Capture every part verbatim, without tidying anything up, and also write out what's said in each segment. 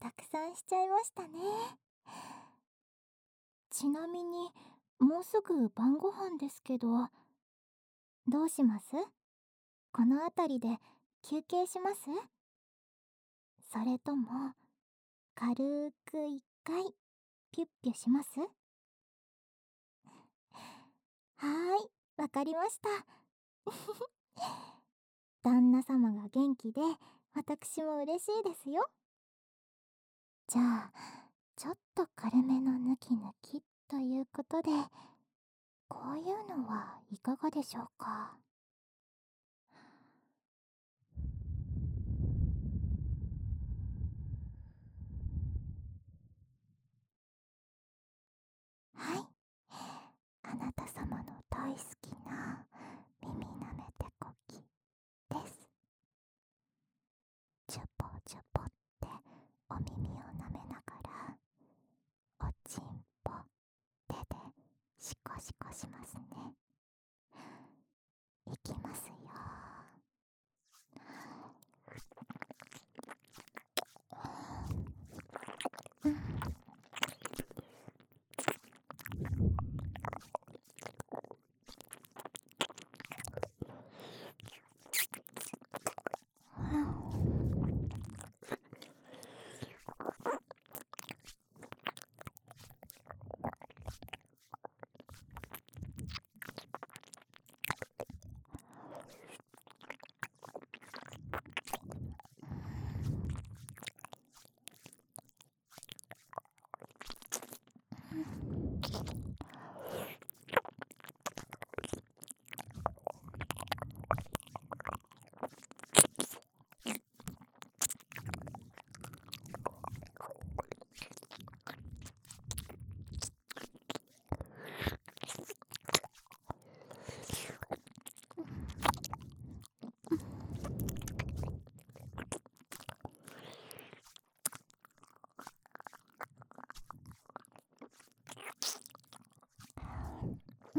たくさんしちゃいましたね。ちなみに、もうすぐ晩ご飯ですけど、どうします？この辺りで休憩します？それとも、軽く一回、ピュッピュします？はーい、わかりました。旦那様が元気で、私も嬉しいですよ。じゃあ、ちょっと軽めのヌキヌキということで、こういうのはいかがでしょうか。はい、あなた様の大好きな耳なめてこきです。チュポチュポってお耳をなめながら、おちんぽ手でシコシコしますね。いきますよ。うん。うん。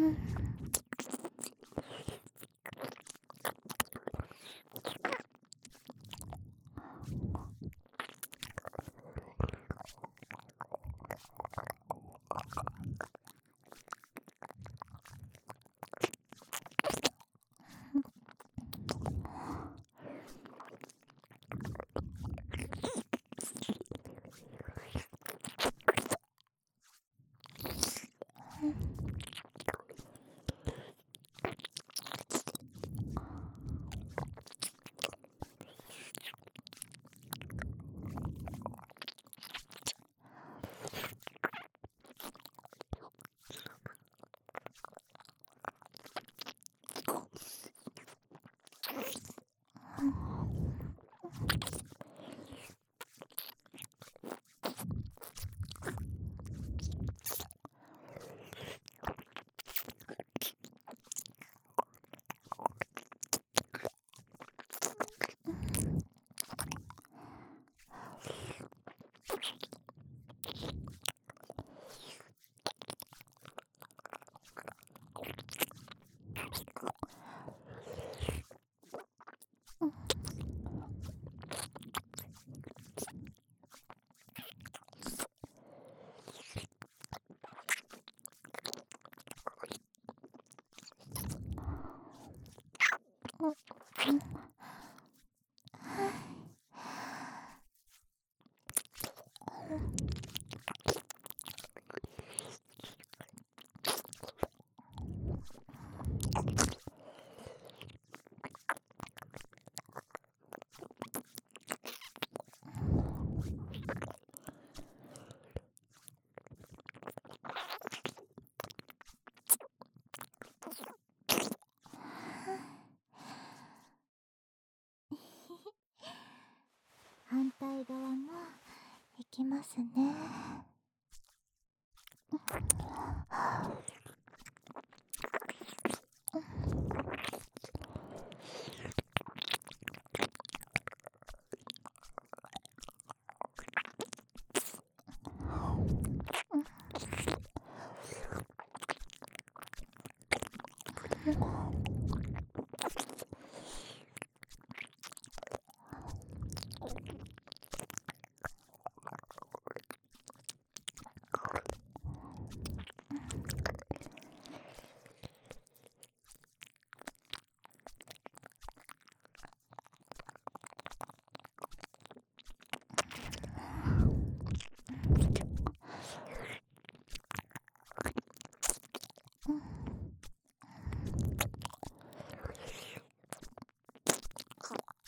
反対側もいきますね。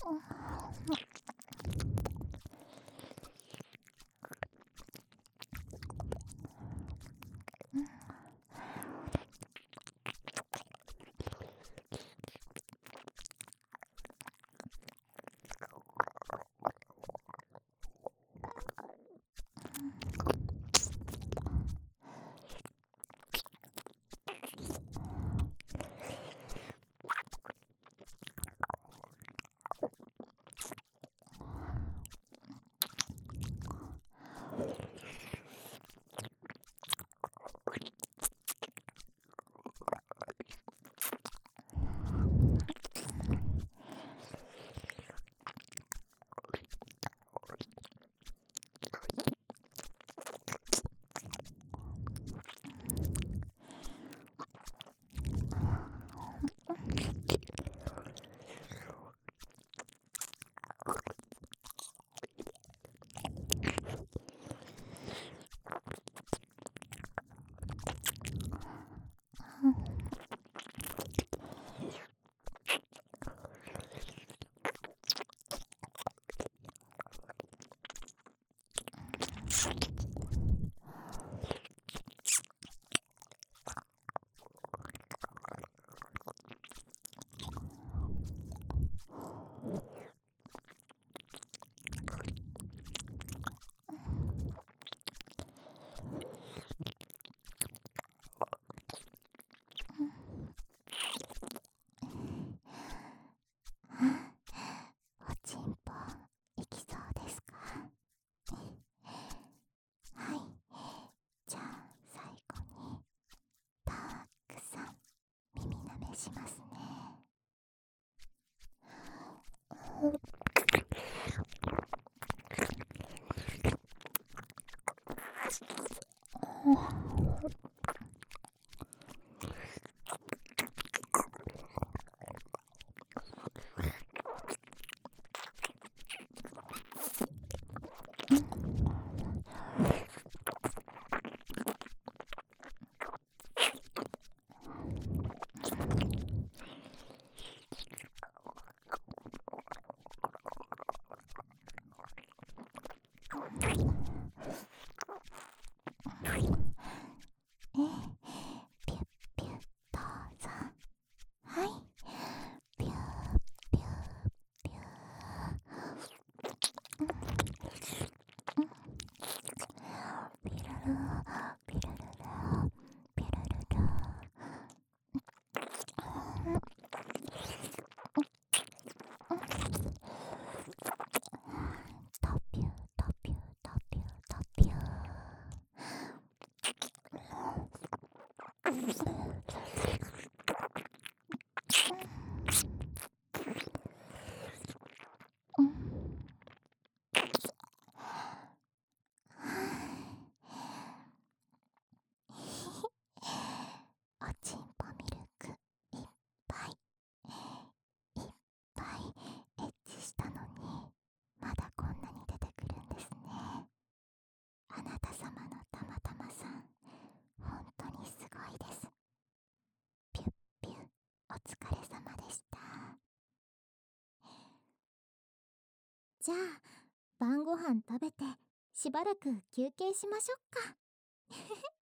おちんぽいきそうですか？はい、じゃあ最後にたくさん耳舐めしますね。え、ピュッピュッどうぞ。はい、ピュッピュッピュッ、ピルルピルルルピルルル、タピュータピュータピュータピュー。おちんぽミルクいっぱいいっぱいエッチしたのにまだこんなに出てくるんですね。あなた様のたまたまさん、本当にすごいです。ピュッピュッ、お疲れ様でした。じゃあ晩ご飯食べてしばらく休憩しましょうか。